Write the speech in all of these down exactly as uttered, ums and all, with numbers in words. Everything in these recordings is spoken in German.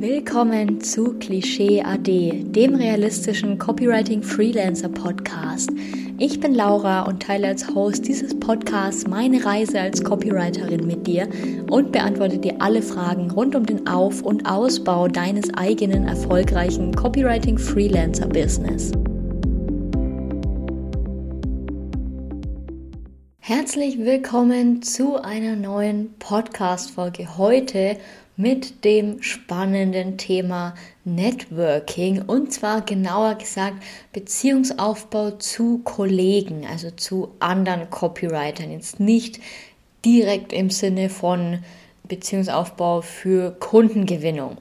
Willkommen zu Klischee A D, dem realistischen Copywriting-Freelancer-Podcast. Ich bin Laura und teile als Host dieses Podcasts meine Reise als Copywriterin mit dir und beantworte dir alle Fragen rund um den Auf- und Ausbau deines eigenen erfolgreichen Copywriting-Freelancer-Business. Herzlich willkommen zu einer neuen Podcast-Folge heute mit dem spannenden Thema Networking und zwar genauer gesagt Beziehungsaufbau zu Kollegen, also zu anderen Copywritern, jetzt nicht direkt im Sinne von Beziehungsaufbau für Kundengewinnung.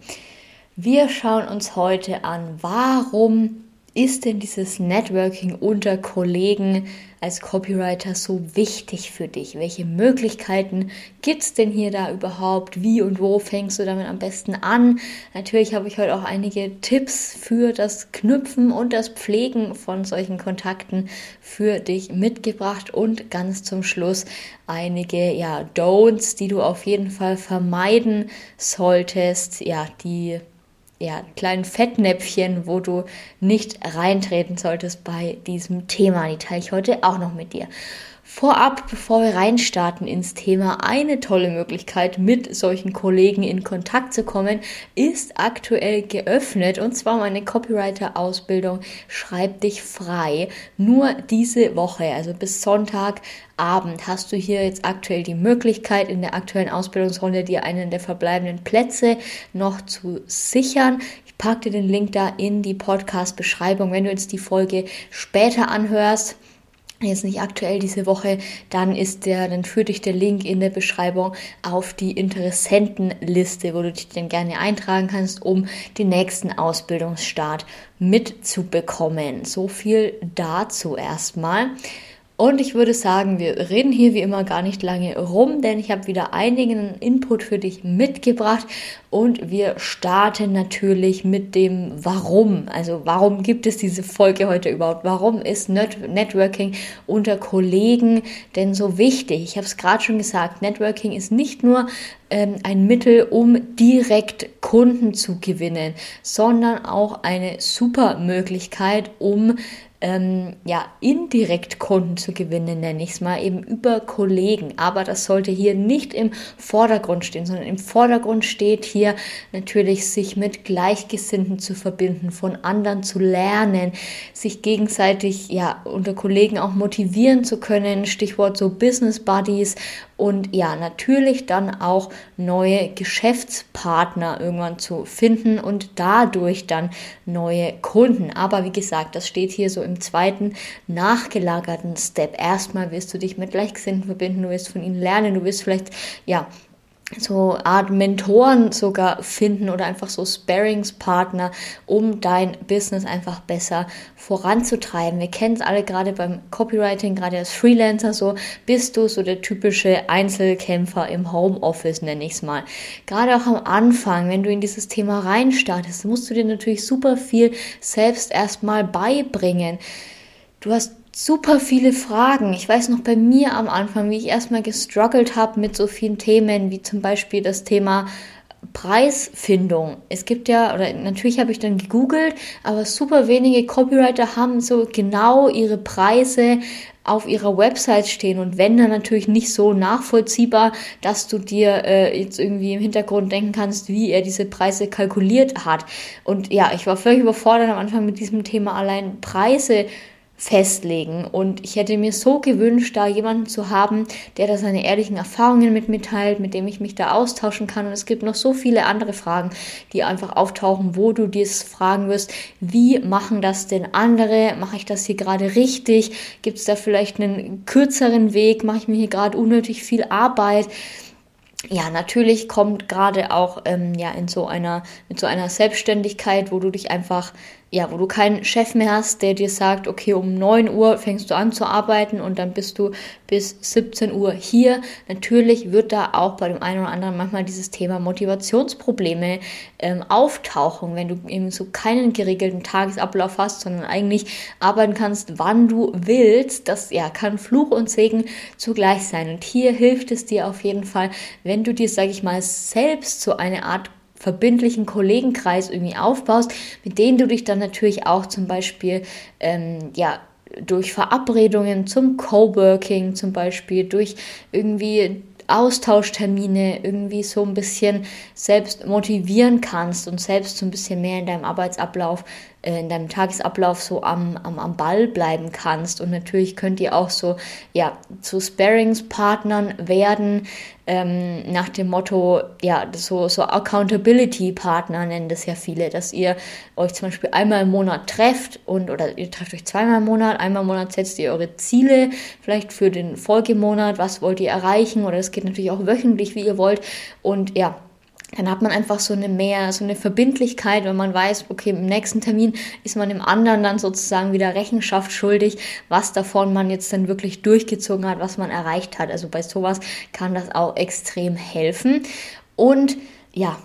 Wir schauen uns heute an, warum ist denn dieses Networking unter Kollegen als Copywriter so wichtig für dich? Welche Möglichkeiten gibt es denn hier da überhaupt? Wie und wo fängst du damit am besten an? Natürlich habe ich heute auch einige Tipps für das Knüpfen und das Pflegen von solchen Kontakten für dich mitgebracht und ganz zum Schluss einige ja, Don'ts, die du auf jeden Fall vermeiden solltest, ja, die Ja, kleinen Fettnäpfchen, wo du nicht reintreten solltest bei diesem Thema. Die teile ich heute auch noch mit dir. Vorab, bevor wir reinstarten ins Thema, eine tolle Möglichkeit, mit solchen Kollegen in Kontakt zu kommen, ist aktuell geöffnet und zwar meine Copywriter-Ausbildung Schreib dich frei. Nur diese Woche, also bis Sonntagabend, hast du hier jetzt aktuell die Möglichkeit, in der aktuellen Ausbildungsrunde dir einen der verbleibenden Plätze noch zu sichern. Ich packe dir den Link da in die Podcast-Beschreibung, wenn du jetzt die Folge später anhörst. Jetzt nicht aktuell diese Woche, dann ist der, dann führt dich der Link in der Beschreibung auf die Interessentenliste, wo du dich dann gerne eintragen kannst, um den nächsten Ausbildungsstart mitzubekommen. So viel dazu erstmal. Und ich würde sagen, wir reden hier wie immer gar nicht lange rum, denn ich habe wieder einigen Input für dich mitgebracht und wir starten natürlich mit dem Warum. Also warum gibt es diese Folge heute überhaupt? Warum ist Networking unter Kollegen denn so wichtig? Ich habe es gerade schon gesagt, Networking ist nicht nur ähm, ein Mittel, um direkt Kunden zu gewinnen, sondern auch eine super Möglichkeit, um Ähm, ja, indirekt Kunden zu gewinnen, nenne ich es mal, eben über Kollegen. Aber das sollte hier nicht im Vordergrund stehen, sondern im Vordergrund steht hier natürlich, sich mit Gleichgesinnten zu verbinden, von anderen zu lernen, sich gegenseitig ja unter Kollegen auch motivieren zu können, Stichwort so Business Buddies und ja, natürlich dann auch neue Geschäftspartner irgendwann zu finden und dadurch dann neue Kunden. Aber wie gesagt, das steht hier so im zweiten nachgelagerten Step. Erstmal wirst du dich mit Gleichgesinnten verbinden, du wirst von ihnen lernen, du wirst vielleicht, ja, so Art Mentoren sogar finden oder einfach so Sparringspartner, um dein Business einfach besser voranzutreiben. Wir kennen es alle gerade beim Copywriting, gerade als Freelancer, so bist du so der typische Einzelkämpfer im Homeoffice, nenne ich es mal. Gerade auch am Anfang, wenn du in dieses Thema reinstartest, musst du dir natürlich super viel selbst erstmal beibringen. Du hast super viele Fragen. Ich weiß noch bei mir am Anfang, wie ich erstmal gestruggelt habe mit so vielen Themen, wie zum Beispiel das Thema Preisfindung. Es gibt ja, oder natürlich habe ich dann gegoogelt, aber super wenige Copywriter haben so genau ihre Preise auf ihrer Website stehen und wenn dann natürlich nicht so nachvollziehbar, dass du dir äh, jetzt irgendwie im Hintergrund denken kannst, wie er diese Preise kalkuliert hat. Und ja, ich war völlig überfordert am Anfang mit diesem Thema allein Preise festlegen und ich hätte mir so gewünscht, da jemanden zu haben, der da seine ehrlichen Erfahrungen mit mir teilt, mit dem ich mich da austauschen kann und es gibt noch so viele andere Fragen, die einfach auftauchen, wo du dir fragen wirst, wie machen das denn andere, mache ich das hier gerade richtig, gibt es da vielleicht einen kürzeren Weg, mache ich mir hier gerade unnötig viel Arbeit. Ja, natürlich kommt gerade auch ähm, ja in so einer mit so einer Selbstständigkeit, wo du dich einfach ja, wo du keinen Chef mehr hast, der dir sagt, okay, um neun Uhr fängst du an zu arbeiten und dann bist du bis siebzehn Uhr hier. Natürlich wird da auch bei dem einen oder anderen manchmal dieses Thema Motivationsprobleme ähm, auftauchen, wenn du eben so keinen geregelten Tagesablauf hast, sondern eigentlich arbeiten kannst, wann du willst. Das ja kann Fluch und Segen zugleich sein. Und hier hilft es dir auf jeden Fall, wenn du dir, sage ich mal, selbst so eine Art verbindlichen Kollegenkreis irgendwie aufbaust, mit denen du dich dann natürlich auch zum Beispiel, ähm, ja, durch Verabredungen zum Coworking zum Beispiel, durch irgendwie Austauschtermine irgendwie so ein bisschen selbst motivieren kannst und selbst so ein bisschen mehr in deinem Arbeitsablauf, äh, in deinem Tagesablauf so am, am, am Ball bleiben kannst. Und natürlich könnt ihr auch so, ja, zu Sparringspartnern werden, ähm, nach dem Motto, ja, so, so Accountability-Partner nennen das ja viele, dass ihr euch zum Beispiel einmal im Monat trefft und, oder ihr trefft euch zweimal im Monat, einmal im Monat setzt ihr eure Ziele, vielleicht für den Folgemonat, was wollt ihr erreichen, oder es geht natürlich auch wöchentlich, wie ihr wollt, und ja, dann hat man einfach so eine mehr, so eine Verbindlichkeit, wenn man weiß, okay, im nächsten Termin ist man dem anderen dann sozusagen wieder Rechenschaft schuldig, was davon man jetzt dann wirklich durchgezogen hat, was man erreicht hat. Also bei sowas kann das auch extrem helfen. Und ja,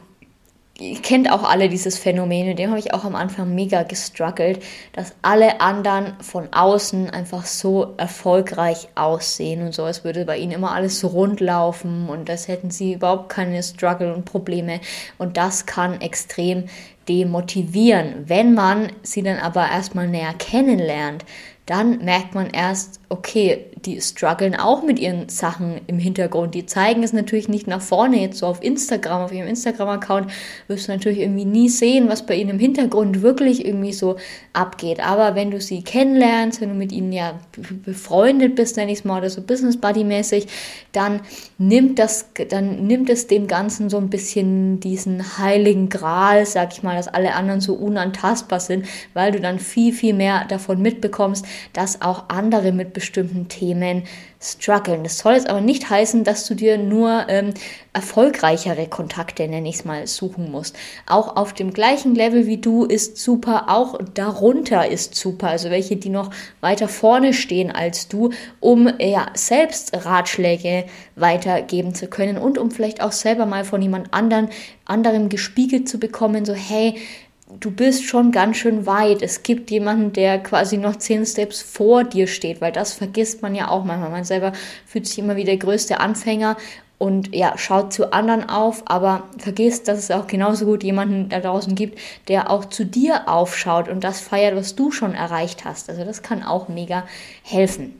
ihr kennt auch alle dieses Phänomen, mit dem habe ich auch am Anfang mega gestruggelt, dass alle anderen von außen einfach so erfolgreich aussehen und so, als würde bei ihnen immer alles so rund laufen und als hätten sie überhaupt keine Struggle und Probleme, und das kann extrem demotivieren. Wenn man sie dann aber erstmal näher kennenlernt, dann merkt man erst, okay, die strugglen auch mit ihren Sachen im Hintergrund. Die zeigen es natürlich nicht nach vorne, jetzt so auf Instagram, auf ihrem Instagram-Account wirst du natürlich irgendwie nie sehen, was bei ihnen im Hintergrund wirklich irgendwie so abgeht. Aber wenn du sie kennenlernst, wenn du mit ihnen ja befreundet bist, nenne ich es mal, oder so Business-Buddy-mäßig, dann nimmt das, dann nimmt es dem Ganzen so ein bisschen diesen heiligen Gral, sag ich mal, dass alle anderen so unantastbar sind, weil du dann viel, viel mehr davon mitbekommst, dass auch andere mit bestimmten Themen strugglen. Das soll jetzt aber nicht heißen, dass du dir nur ähm, erfolgreichere Kontakte, nenne ich es mal, suchen musst. Auch auf dem gleichen Level wie du ist super, auch darunter ist super, also welche, die noch weiter vorne stehen als du, um ja selbst Ratschläge weitergeben zu können und um vielleicht auch selber mal von jemand anderen, anderem gespiegelt zu bekommen, so hey, du bist schon ganz schön weit. Es gibt jemanden, der quasi noch zehn Steps vor dir steht, weil das vergisst man ja auch manchmal. Man selber fühlt sich immer wie der größte Anfänger und ja, schaut zu anderen auf, aber vergisst, dass es auch genauso gut jemanden da draußen gibt, der auch zu dir aufschaut und das feiert, was du schon erreicht hast. Also das kann auch mega helfen.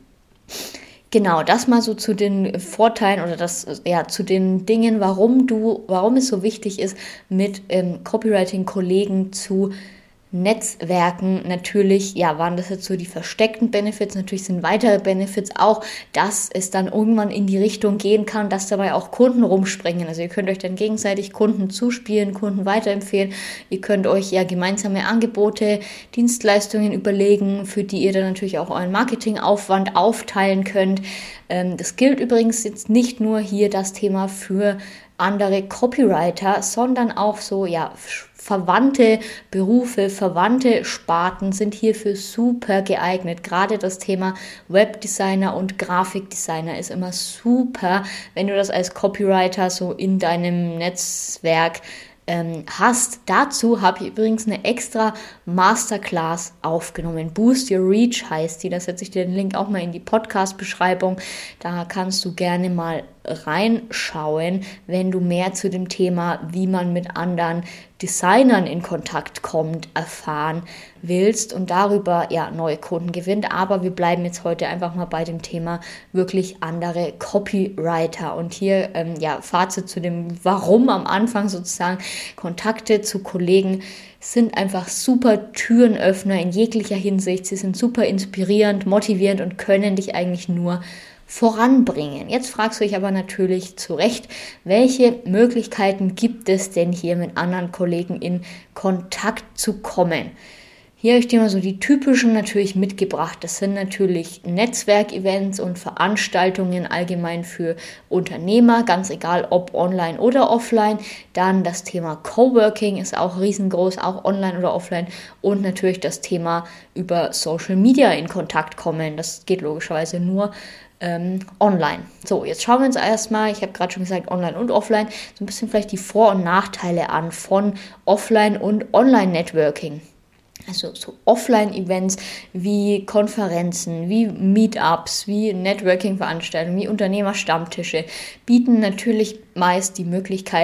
Genau, das mal so zu den Vorteilen oder das ja zu den Dingen, warum du, warum es so wichtig ist, mit ähm, Copywriting-Kollegen zu Netzwerken. Natürlich, ja, waren das jetzt so die versteckten Benefits. Natürlich sind weitere Benefits auch, dass es dann irgendwann in die Richtung gehen kann, dass dabei auch Kunden rumspringen. Also ihr könnt euch dann gegenseitig Kunden zuspielen, Kunden weiterempfehlen. Ihr könnt euch ja gemeinsame Angebote, Dienstleistungen überlegen, für die ihr dann natürlich auch euren Marketingaufwand aufteilen könnt. Ähm, das gilt übrigens jetzt nicht nur hier das Thema für andere Copywriter, sondern auch so, ja, verwandte Berufe, verwandte Sparten sind hierfür super geeignet. Gerade das Thema Webdesigner und Grafikdesigner ist immer super, wenn du das als Copywriter so in deinem Netzwerk ähm, hast. Dazu habe ich übrigens eine extra Masterclass aufgenommen. Boost Your Reach heißt die. Da setze ich dir den Link auch mal in die Podcast-Beschreibung. Da kannst du gerne mal reinschauen, wenn du mehr zu dem Thema, wie man mit anderen Designern in Kontakt kommt, erfahren willst und darüber ja neue Kunden gewinnt. Aber wir bleiben jetzt heute einfach mal bei dem Thema wirklich andere Copywriter. Und hier ähm, ja Fazit zu dem Warum am Anfang sozusagen. Kontakte zu Kollegen sind einfach super Türenöffner in jeglicher Hinsicht. Sie sind super inspirierend, motivierend und können dich eigentlich nur voranbringen. Jetzt fragst du dich aber natürlich zu Recht, welche Möglichkeiten gibt es denn hier mit anderen Kollegen in Kontakt zu kommen? Hier habe ich dir mal so die typischen natürlich mitgebracht. Das sind natürlich Netzwerkevents und Veranstaltungen allgemein für Unternehmer, ganz egal ob online oder offline. Dann das Thema Coworking ist auch riesengroß, auch online oder offline. Und natürlich das Thema über Social Media in Kontakt kommen. Das geht logischerweise nur Ähm, online. So, jetzt schauen wir uns erstmal, ich habe gerade schon gesagt, online und offline, so ein bisschen vielleicht die Vor- und Nachteile an von Offline- und Online-Networking. Also so Offline-Events wie Konferenzen, wie Meetups, wie Networking-Veranstaltungen, wie Unternehmerstammtische bieten natürlich meist die Möglichkeit,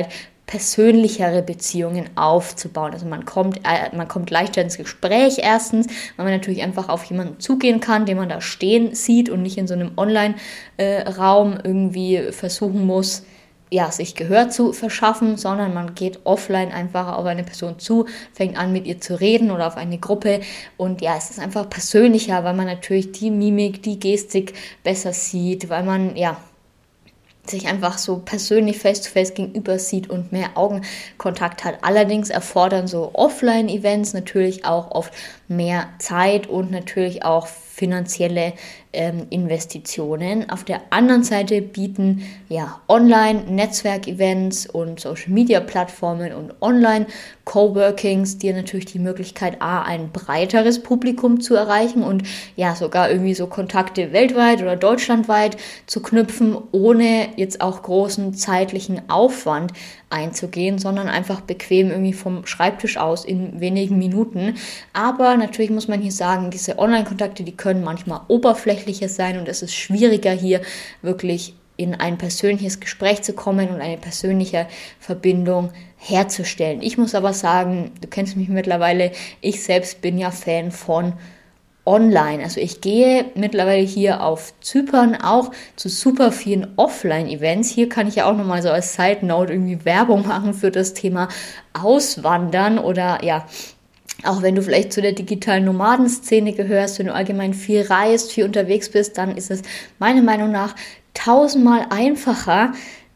persönlichere Beziehungen aufzubauen. Also man kommt, äh, man kommt leichter ins Gespräch erstens, weil man natürlich einfach auf jemanden zugehen kann, den man da stehen sieht und nicht in so einem Online-Raum äh, irgendwie versuchen muss, ja, sich Gehör zu verschaffen, sondern man geht offline einfach auf eine Person zu, fängt an mit ihr zu reden oder auf eine Gruppe und ja, es ist einfach persönlicher, weil man natürlich die Mimik, die Gestik besser sieht, weil man, ja, sich einfach so persönlich face-to-face gegenüber sieht und mehr Augenkontakt hat. Allerdings erfordern so Offline-Events natürlich auch oft mehr Zeit und natürlich auch finanzielle ähm, Investitionen. Auf der anderen Seite bieten ja Online-Netzwerk-Events und Social-Media-Plattformen und Online-Coworkings dir natürlich die Möglichkeit, a, ein breiteres Publikum zu erreichen und ja sogar irgendwie so Kontakte weltweit oder deutschlandweit zu knüpfen, ohne jetzt auch großen zeitlichen Aufwand einzugehen, sondern einfach bequem irgendwie vom Schreibtisch aus in wenigen Minuten. Aber natürlich muss man hier sagen, diese Online-Kontakte, die können manchmal oberflächlicher sein und es ist schwieriger hier wirklich in ein persönliches Gespräch zu kommen und eine persönliche Verbindung herzustellen. Ich muss aber sagen, du kennst mich mittlerweile, ich selbst bin ja Fan von online. Also ich gehe mittlerweile hier auf Zypern auch zu super vielen Offline-Events. Hier kann ich ja auch nochmal so als Side-Note irgendwie Werbung machen für das Thema Auswandern oder ja, auch wenn du vielleicht zu der digitalen Nomadenszene gehörst, wenn du allgemein viel reist, viel unterwegs bist, dann ist es meiner Meinung nach tausendmal einfacher,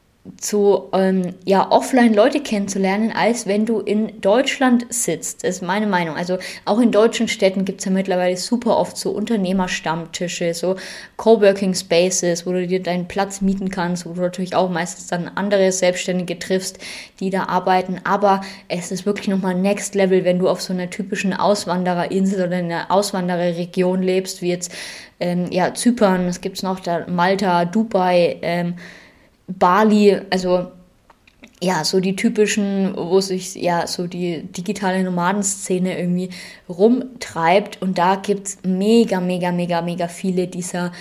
zu ähm, ja, offline Leute kennenzulernen, als wenn du in Deutschland sitzt, ist meine Meinung. Also auch in deutschen Städten gibt es ja mittlerweile super oft so Unternehmerstammtische, so Coworking Spaces, wo du dir deinen Platz mieten kannst, wo du natürlich auch meistens dann andere Selbstständige triffst, die da arbeiten. Aber es ist wirklich nochmal Next Level, wenn du auf so einer typischen Auswandererinsel oder in einer Auswandererregion lebst, wie jetzt ähm, ja, Zypern, es gibt noch da Malta, Dubai, ähm, Bali, also ja, so die typischen, wo sich ja so die digitale Nomadenszene irgendwie rumtreibt und da gibt's mega, mega, mega, mega viele dieser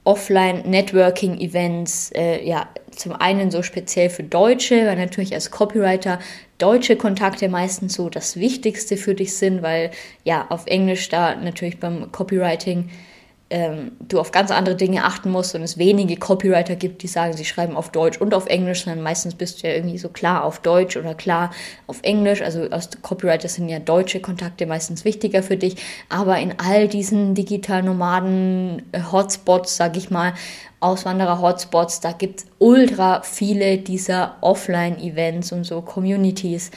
Offline-Networking-Events, äh, ja, zum einen so speziell für Deutsche, weil natürlich als Copywriter deutsche Kontakte meistens so das Wichtigste für dich sind, weil ja, auf Englisch da natürlich beim Copywriting Ähm, du auf ganz andere Dinge achten musst und es wenige Copywriter gibt, die sagen, sie schreiben auf Deutsch und auf Englisch, sondern meistens bist du ja irgendwie so klar auf Deutsch oder klar auf Englisch. Also als Copywriter sind ja deutsche Kontakte meistens wichtiger für dich. Aber in all diesen digital Nomaden Hotspots, sag ich mal, Auswanderer-Hotspots, da gibt es ultra viele dieser Offline-Events und so Communities.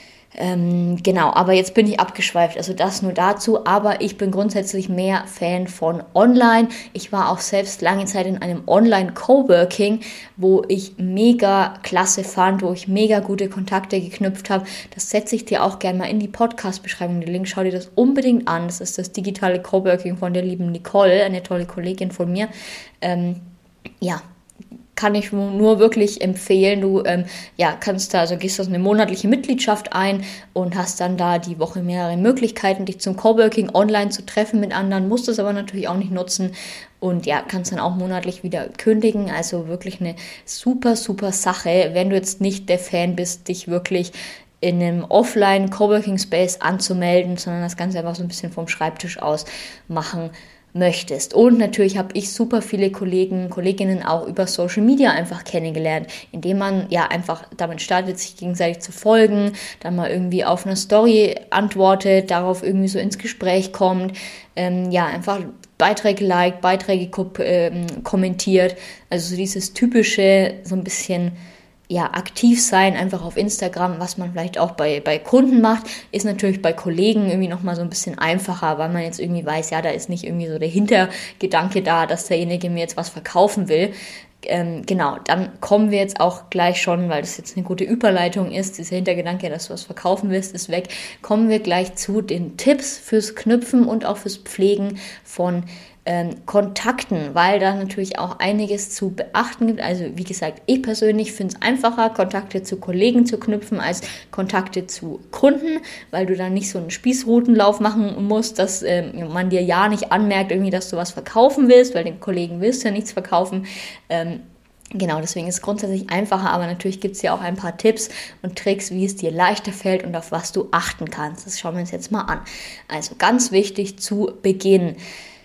Ähm, genau, aber jetzt bin ich abgeschweift, also das nur dazu, aber ich bin grundsätzlich mehr Fan von Online. Ich war auch selbst lange Zeit in einem Online-Coworking, wo ich mega klasse fand, wo ich mega gute Kontakte geknüpft habe. Das setze ich dir auch gerne mal in die Podcast-Beschreibung, den Link, schau dir das unbedingt an. Das ist das digitale Coworking von der lieben Nicole, eine tolle Kollegin von mir. Ähm, ja, kann ich nur wirklich empfehlen. Du ähm, ja, kannst da, also gehst du eine monatliche Mitgliedschaft ein und hast dann da die Woche mehrere Möglichkeiten, dich zum Coworking online zu treffen mit anderen, musst es aber natürlich auch nicht nutzen und ja, kannst dann auch monatlich wieder kündigen. Also wirklich eine super, super Sache, wenn du jetzt nicht der Fan bist, dich wirklich in einem Offline-Coworking-Space anzumelden, sondern das Ganze einfach so ein bisschen vom Schreibtisch aus machen möchtest. Und natürlich habe ich super viele Kollegen, Kolleginnen auch über Social Media einfach kennengelernt, indem man ja einfach damit startet, sich gegenseitig zu folgen, dann mal irgendwie auf eine Story antwortet, darauf irgendwie so ins Gespräch kommt, ähm, ja, einfach Beiträge liked, Beiträge ko- ähm, kommentiert, also so dieses typische, so ein bisschen ja, aktiv sein, einfach auf Instagram, was man vielleicht auch bei, bei Kunden macht, ist natürlich bei Kollegen irgendwie nochmal so ein bisschen einfacher, weil man jetzt irgendwie weiß, ja, da ist nicht irgendwie so der Hintergedanke da, dass derjenige mir jetzt was verkaufen will. Ähm, genau, dann kommen wir jetzt auch gleich schon, weil das jetzt eine gute Überleitung ist, dieser Hintergedanke, dass du was verkaufen willst, ist weg, kommen wir gleich zu den Tipps fürs Knüpfen und auch fürs Pflegen von Ähm, Kontakten, weil da natürlich auch einiges zu beachten gibt. Also wie gesagt, ich persönlich finde es einfacher, Kontakte zu Kollegen zu knüpfen, als Kontakte zu Kunden, weil du dann nicht so einen Spießrutenlauf machen musst, dass ähm, man dir ja nicht anmerkt, irgendwie, dass du was verkaufen willst, weil den Kollegen willst du ja nichts verkaufen. Ähm, Genau, deswegen ist es grundsätzlich einfacher, aber natürlich gibt es ja auch ein paar Tipps und Tricks, wie es dir leichter fällt und auf was du achten kannst. Das schauen wir uns jetzt mal an. Also ganz wichtig zu Beginn.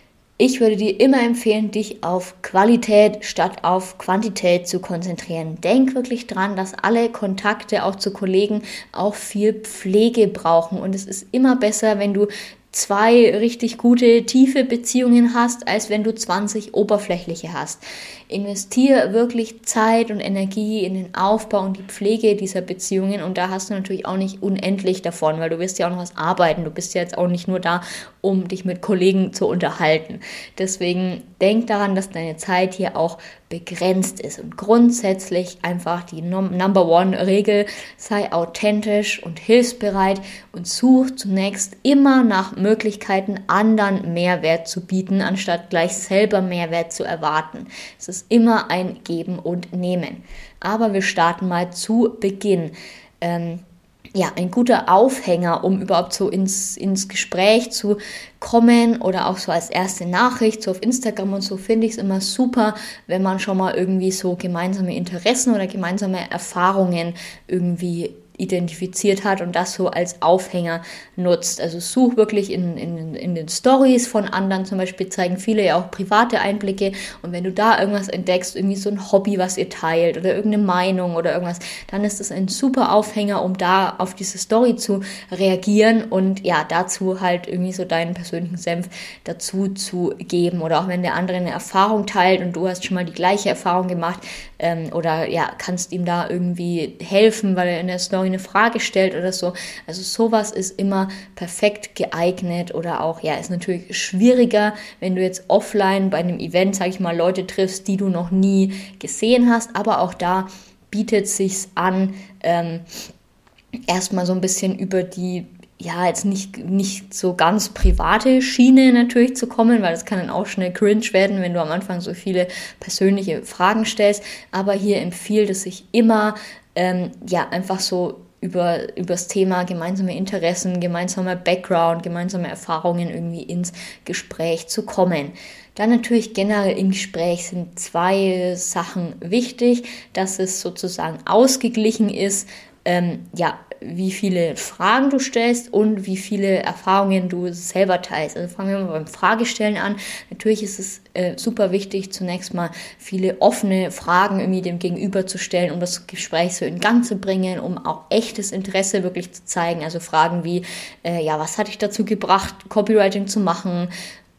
Ich würde dir immer empfehlen, dich auf Qualität statt auf Quantität zu konzentrieren. Denk wirklich dran, dass alle Kontakte auch zu Kollegen auch viel Pflege brauchen. Und es ist immer besser, wenn du zwei richtig gute, tiefe Beziehungen hast, als wenn du zwanzig oberflächliche hast. Investiere wirklich Zeit und Energie in den Aufbau und die Pflege dieser Beziehungen und da hast du natürlich auch nicht unendlich davon, weil du wirst ja auch noch was arbeiten. Du bist ja jetzt auch nicht nur da, um dich mit Kollegen zu unterhalten. Deswegen denk daran, dass deine Zeit hier auch begrenzt ist und grundsätzlich einfach die Number One Regel: sei authentisch und hilfsbereit und such zunächst immer nach Möglichkeiten, anderen Mehrwert zu bieten, anstatt gleich selber Mehrwert zu erwarten. Es ist immer ein Geben und Nehmen. Aber wir starten mal zu Beginn. Ähm, ja, ein guter Aufhänger, um überhaupt so ins, ins Gespräch zu kommen oder auch so als erste Nachricht, so auf Instagram und so, finde ich es immer super, wenn man schon mal irgendwie so gemeinsame Interessen oder gemeinsame Erfahrungen irgendwie identifiziert hat und das so als Aufhänger nutzt. Also such wirklich in, in, in den Stories von anderen, zum Beispiel zeigen viele ja auch private Einblicke und wenn du da irgendwas entdeckst, irgendwie so ein Hobby, was ihr teilt oder irgendeine Meinung oder irgendwas, dann ist das ein super Aufhänger, um da auf diese Story zu reagieren und ja, dazu halt irgendwie so deinen persönlichen Senf dazu zu geben oder auch wenn der andere eine Erfahrung teilt und du hast schon mal die gleiche Erfahrung gemacht ähm, oder ja, kannst ihm da irgendwie helfen, weil er in der Story eine Frage stellt oder so. Also sowas ist immer perfekt geeignet oder auch, ja, ist natürlich schwieriger, wenn du jetzt offline bei einem Event, sag ich mal, Leute triffst, die du noch nie gesehen hast, aber auch da bietet sich's an, ähm, erstmal so ein bisschen über die ja, jetzt nicht, nicht so ganz private Schiene natürlich zu kommen, weil das kann dann auch schnell cringe werden, wenn du am Anfang so viele persönliche Fragen stellst. Aber hier empfiehlt es sich immer, ähm, ja, einfach so über, über das Thema gemeinsame Interessen, gemeinsamer Background, gemeinsame Erfahrungen irgendwie ins Gespräch zu kommen. Dann natürlich generell im Gespräch sind zwei Sachen wichtig, dass es sozusagen ausgeglichen ist, ähm, ja, wie viele Fragen du stellst und wie viele Erfahrungen du selber teilst. Also fangen wir mal beim Fragestellen an. Natürlich ist es äh, super wichtig, zunächst mal viele offene Fragen irgendwie dem Gegenüber zu stellen, um das Gespräch so in Gang zu bringen, um auch echtes Interesse wirklich zu zeigen. Also Fragen wie, äh, ja, was hat dich dazu gebracht, Copywriting zu machen?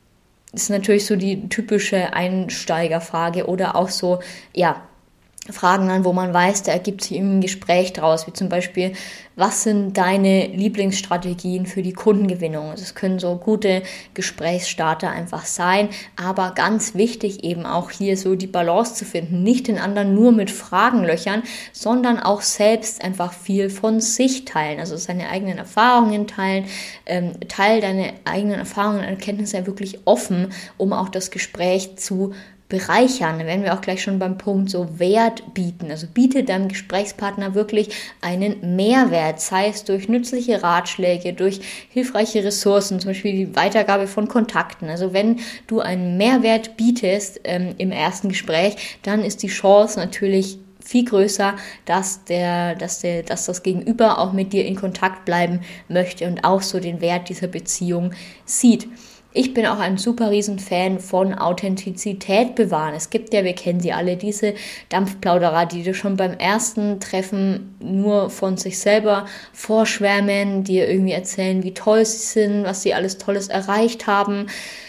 Das ist natürlich so die typische Einsteigerfrage oder auch so, ja, Fragen an, wo man weiß, da ergibt sich ein Gespräch draus, wie zum Beispiel, was sind deine Lieblingsstrategien für die Kundengewinnung? Das können so gute Gesprächsstarter einfach sein, aber ganz wichtig eben auch hier so die Balance zu finden, nicht den anderen nur mit Fragen löchern, sondern auch selbst einfach viel von sich teilen, also seine eigenen Erfahrungen teilen, ähm, teil deine eigenen Erfahrungen und Erkenntnisse wirklich offen, um auch das Gespräch zu bereichern. Da werden wir auch gleich schon beim Punkt so Wert bieten. Also biete deinem Gesprächspartner wirklich einen Mehrwert, sei es durch nützliche Ratschläge, durch hilfreiche Ressourcen, zum Beispiel die Weitergabe von Kontakten. Also wenn du einen Mehrwert bietest ähm, im ersten Gespräch, dann ist die Chance natürlich viel größer, dass der, dass der, dass das Gegenüber auch mit dir in Kontakt bleiben möchte und auch so den Wert dieser Beziehung sieht. Ich bin auch ein super riesen Fan von Authentizität bewahren. Es gibt ja, wir kennen sie alle, diese Dampfplauderer, die dir schon beim ersten Treffen nur von sich selber vorschwärmen, dir irgendwie erzählen, wie toll sie sind, was sie alles Tolles erreicht haben.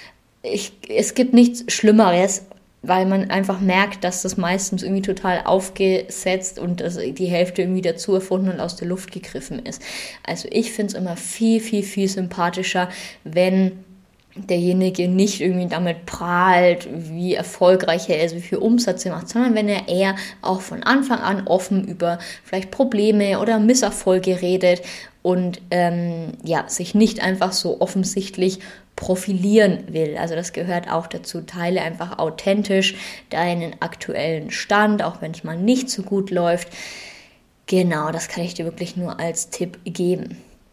Ich, es gibt nichts Schlimmeres, weil man einfach merkt, dass das meistens irgendwie total aufgesetzt und dass die Hälfte irgendwie dazu erfunden und aus der Luft gegriffen ist. Also ich finde es immer viel, viel, viel sympathischer, wenn derjenige nicht irgendwie damit prahlt, wie erfolgreich er ist, wie viel Umsatz er macht, sondern wenn er eher auch von Anfang an offen über vielleicht Probleme oder Misserfolge redet und ähm, ja, sich nicht einfach so offensichtlich profilieren will. Also das gehört auch dazu. Teile einfach authentisch deinen aktuellen Stand, auch wenn es mal nicht so gut läuft. Genau, das kann ich dir wirklich nur als Tipp geben.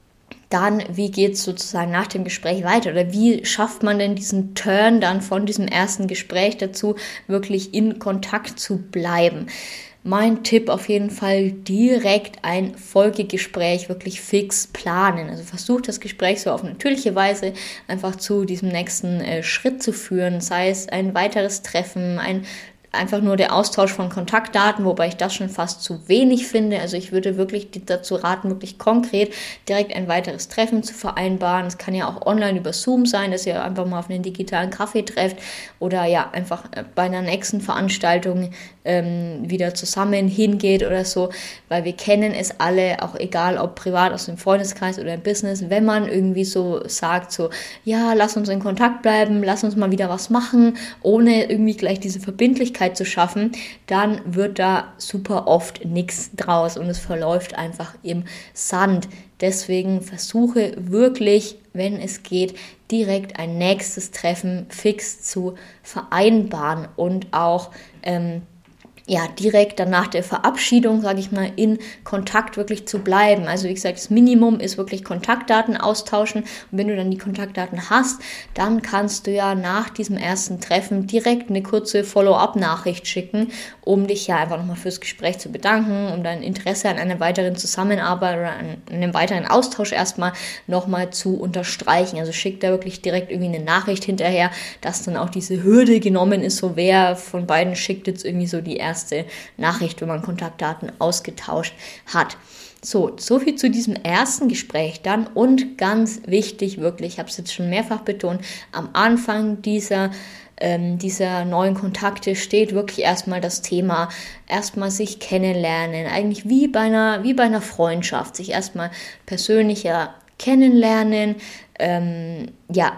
dann, wie geht es sozusagen nach dem Gespräch weiter oder wie schafft man denn diesen Turn dann von diesem ersten Gespräch dazu, wirklich in Kontakt zu bleiben? Mein Tipp auf jeden Fall, direkt ein Folgegespräch wirklich fix planen. Also versucht das Gespräch so auf natürliche Weise einfach zu diesem nächsten äh, Schritt zu führen, sei es ein weiteres Treffen, ein einfach nur der Austausch von Kontaktdaten, wobei ich das schon fast zu wenig finde. Also ich würde wirklich dazu raten, wirklich konkret direkt ein weiteres Treffen zu vereinbaren. Es kann ja auch online über Zoom sein, dass ihr einfach mal auf einen digitalen Kaffee trefft oder ja einfach bei einer nächsten Veranstaltung ähm, wieder zusammen hingeht oder so, weil wir kennen es alle, auch egal ob privat aus dem Freundeskreis oder im Business, wenn man irgendwie so sagt, so ja, lass uns in Kontakt bleiben, lass uns mal wieder was machen, ohne irgendwie gleich diese Verbindlichkeit zu schaffen, dann wird da super oft nichts draus und es verläuft einfach im Sand. Deswegen versuche wirklich, wenn es geht, direkt ein nächstes Treffen fix zu vereinbaren und auch ähm, ja, direkt dann nach der Verabschiedung, sage ich mal, in Kontakt wirklich zu bleiben. Also wie gesagt, das Minimum ist wirklich Kontaktdaten austauschen. Und wenn du dann die Kontaktdaten hast, dann kannst du ja nach diesem ersten Treffen direkt eine kurze Follow-up-Nachricht schicken, um dich ja einfach nochmal fürs Gespräch zu bedanken, um dein Interesse an einer weiteren Zusammenarbeit oder an einem weiteren Austausch erstmal nochmal zu unterstreichen. Also schick da wirklich direkt irgendwie eine Nachricht hinterher, dass dann auch diese Hürde genommen ist, so wer von beiden schickt jetzt irgendwie so die erste Nachricht, wenn man Kontaktdaten ausgetauscht hat. So, so viel zu diesem ersten Gespräch dann und ganz wichtig wirklich, ich habe es jetzt schon mehrfach betont, am Anfang dieser ähm, dieser neuen Kontakte steht wirklich erstmal das Thema, erstmal sich kennenlernen, eigentlich wie bei einer, wie bei einer Freundschaft, sich erstmal persönlicher kennenlernen, ähm, ja,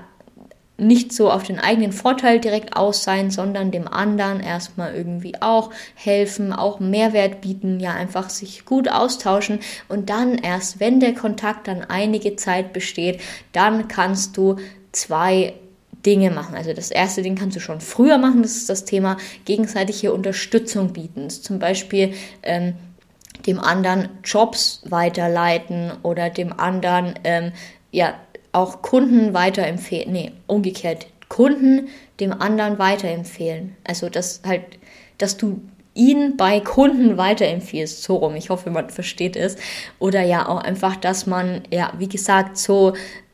nicht so auf den eigenen Vorteil direkt aus sein, sondern dem anderen erstmal irgendwie auch helfen, auch Mehrwert bieten, ja einfach sich gut austauschen und dann erst, wenn der Kontakt dann einige Zeit besteht, dann kannst du zwei Dinge machen. Also das erste Ding kannst du schon früher machen, das ist das Thema gegenseitige Unterstützung bieten. Zum Beispiel ähm, dem anderen Jobs weiterleiten oder dem anderen ähm, ja auch Kunden weiterempfehlen, nee, umgekehrt, Kunden dem anderen weiterempfehlen. Also, dass halt, dass du ihn bei Kunden weiterempfiehlst, so rum, ich hoffe, man versteht es. Oder ja, auch einfach, dass man, ja, wie gesagt, so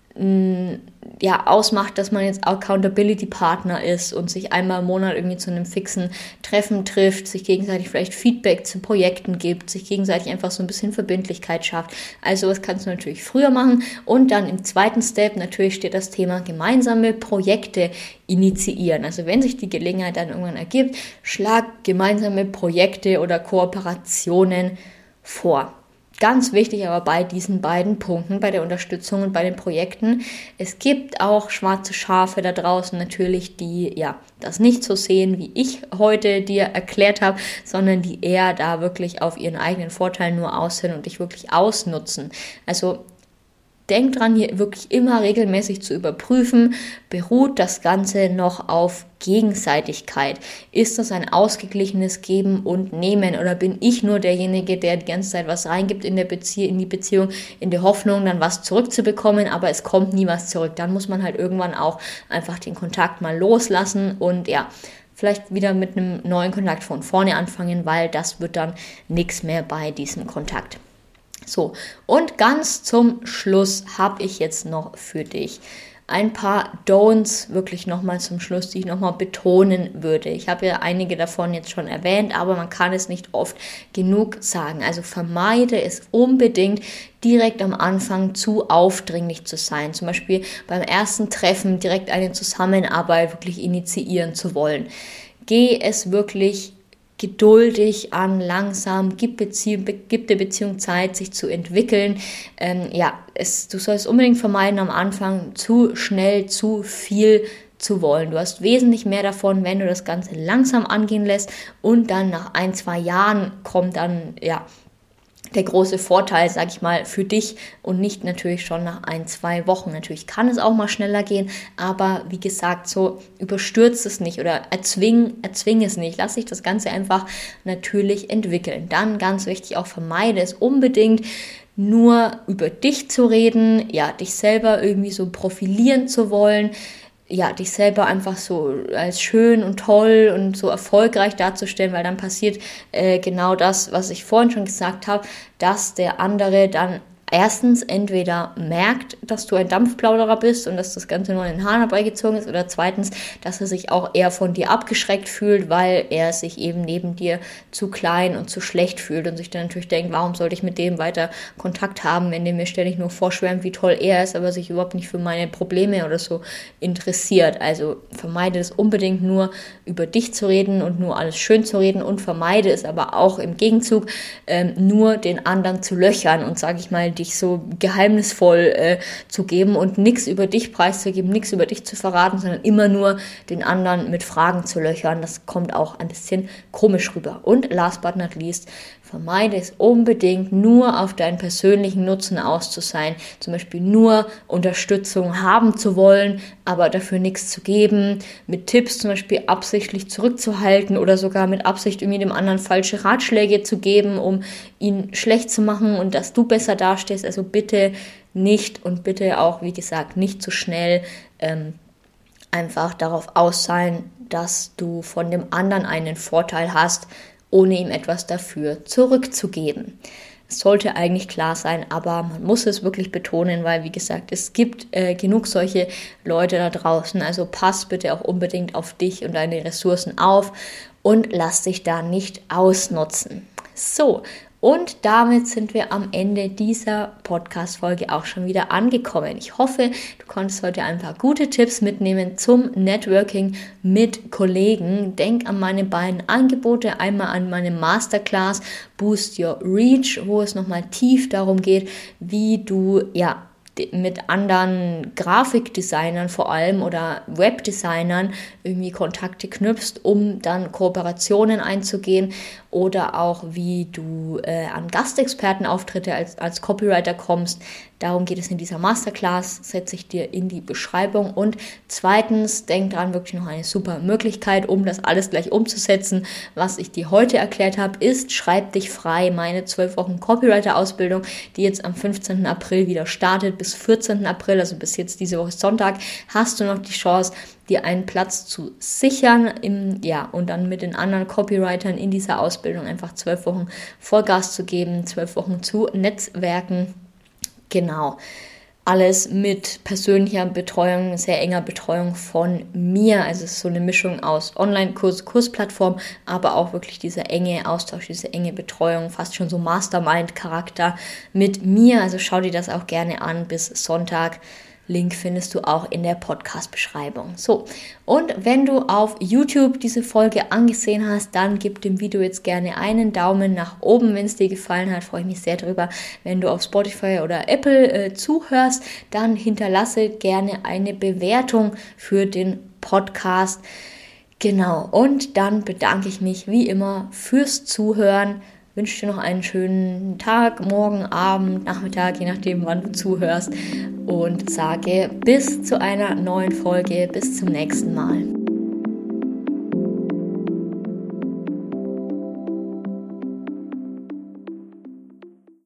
mh, ja, ausmacht, dass man jetzt Accountability-Partner ist und sich einmal im Monat irgendwie zu einem fixen Treffen trifft, sich gegenseitig vielleicht Feedback zu Projekten gibt, sich gegenseitig einfach so ein bisschen Verbindlichkeit schafft. Also das kannst du natürlich früher machen und dann im zweiten Step natürlich steht das Thema gemeinsame Projekte initiieren. Also wenn sich die Gelegenheit dann irgendwann ergibt, schlag gemeinsame Projekte oder Kooperationen vor. Ganz wichtig aber bei diesen beiden Punkten, bei der Unterstützung und bei den Projekten, es gibt auch schwarze Schafe da draußen natürlich, die ja das nicht so sehen, wie ich heute dir erklärt habe, sondern die eher da wirklich auf ihren eigenen Vorteil nur aus sind und dich wirklich ausnutzen. Also denk dran, hier wirklich immer regelmäßig zu überprüfen, beruht das Ganze noch auf Gegenseitigkeit? Ist das ein ausgeglichenes Geben und Nehmen oder bin ich nur derjenige, der die ganze Zeit was reingibt in, der Bezie- in die Beziehung, in der Hoffnung, dann was zurückzubekommen, aber es kommt nie was zurück. Dann muss man halt irgendwann auch einfach den Kontakt mal loslassen und ja, vielleicht wieder mit einem neuen Kontakt von vorne anfangen, weil das wird dann nichts mehr bei diesem Kontakt. So, und ganz zum Schluss habe ich jetzt noch für dich ein paar Don'ts wirklich nochmal zum Schluss, die ich nochmal betonen würde. Ich habe ja einige davon jetzt schon erwähnt, aber man kann es nicht oft genug sagen. Also vermeide es unbedingt, direkt am Anfang zu aufdringlich zu sein. Zum Beispiel beim ersten Treffen direkt eine Zusammenarbeit wirklich initiieren zu wollen. Geh es wirklich geduldig an, langsam, gib, Beziehung, gib der Beziehung Zeit, sich zu entwickeln. Ähm, ja, es, du sollst unbedingt vermeiden, am Anfang zu schnell, zu viel zu wollen. Du hast wesentlich mehr davon, wenn du das Ganze langsam angehen lässt und dann nach ein, zwei Jahren kommt dann, ja, der große Vorteil, sag ich mal, für dich und nicht natürlich schon nach ein, zwei Wochen. Natürlich kann es auch mal schneller gehen, aber wie gesagt, so überstürzt es nicht oder erzwing, erzwing es nicht. Lass dich das Ganze einfach natürlich entwickeln. Dann ganz wichtig, auch vermeide es unbedingt, nur über dich zu reden, ja, dich selber irgendwie so profilieren zu wollen, ja, dich selber einfach so als schön und toll und so erfolgreich darzustellen, weil dann passiert äh, genau das, was ich vorhin schon gesagt habe, dass der andere dann erstens entweder merkt, dass du ein Dampfplauderer bist und dass das Ganze nur in den Haaren herbeigezogen ist, oder zweitens, dass er sich auch eher von dir abgeschreckt fühlt, weil er sich eben neben dir zu klein und zu schlecht fühlt und sich dann natürlich denkt, warum sollte ich mit dem weiter Kontakt haben, wenn der mir ständig nur vorschwärmt, wie toll er ist, aber sich überhaupt nicht für meine Probleme oder so interessiert. Also vermeide es unbedingt, nur über dich zu reden und nur alles schön zu reden, und vermeide es aber auch im Gegenzug, ähm, nur den anderen zu löchern und, sage ich mal, dich so geheimnisvoll äh, zu geben und nichts über dich preiszugeben, nichts über dich zu verraten, sondern immer nur den anderen mit Fragen zu löchern. Das kommt auch ein bisschen komisch rüber. Und last but not least, vermeide es unbedingt, nur auf deinen persönlichen Nutzen aus zu sein. Zum Beispiel nur Unterstützung haben zu wollen, aber dafür nichts zu geben, mit Tipps zum Beispiel absichtlich zurückzuhalten oder sogar mit Absicht irgendwie dem anderen falsche Ratschläge zu geben, um ihn schlecht zu machen und dass du besser dastehst. Also bitte nicht, und bitte auch, wie gesagt, nicht zu schnell ähm, einfach darauf aus sein, dass du von dem anderen einen Vorteil hast, ohne ihm etwas dafür zurückzugeben. Es sollte eigentlich klar sein, aber man muss es wirklich betonen, weil, wie gesagt, es gibt äh, genug solche Leute da draußen. Also pass bitte auch unbedingt auf dich und deine Ressourcen auf und lass dich da nicht ausnutzen. So, und damit sind wir am Ende dieser Podcast-Folge auch schon wieder angekommen. Ich hoffe, du konntest heute ein paar gute Tipps mitnehmen zum Networking mit Kollegen. Denk an meine beiden Angebote, einmal an meine Masterclass Boost Your Reach, wo es nochmal tief darum geht, wie du, ja, mit anderen Grafikdesignern vor allem oder Webdesignern irgendwie Kontakte knüpfst, um dann Kooperationen einzugehen, oder auch wie du äh, an Gastexpertenauftritte als, als Copywriter kommst. Darum geht es in dieser Masterclass, setze ich dir in die Beschreibung. Und zweitens, denk dran, wirklich noch eine super Möglichkeit, um das alles gleich umzusetzen, was ich dir heute erklärt habe, ist Schreib dich frei, meine zwölf Wochen Copywriter-Ausbildung, die jetzt am fünfzehnten April wieder startet. Bis vierzehnten April, also bis jetzt diese Woche Sonntag, hast du noch die Chance, dir einen Platz zu sichern, im, ja, und dann mit den anderen Copywritern in dieser Ausbildung einfach zwölf Wochen Vollgas zu geben, zwölf Wochen zu netzwerken. Genau. Alles mit persönlicher Betreuung, sehr enger Betreuung von mir. Also es ist so eine Mischung aus Online-Kurs, Kursplattform, aber auch wirklich dieser enge Austausch, diese enge Betreuung, fast schon so Mastermind-Charakter mit mir. Also schau dir das auch gerne an bis Sonntag. Link findest du auch in der Podcast-Beschreibung. So, und wenn du auf YouTube diese Folge angesehen hast, dann gib dem Video jetzt gerne einen Daumen nach oben, wenn es dir gefallen hat. Freue ich mich sehr drüber. Wenn du auf Spotify oder Apple äh, zuhörst, dann hinterlasse gerne eine Bewertung für den Podcast. Genau, und dann bedanke ich mich wie immer fürs Zuhören. Wünsche dir noch einen schönen Tag, Morgen, Abend, Nachmittag, je nachdem, wann du zuhörst. Und sage bis zu einer neuen Folge, bis zum nächsten Mal.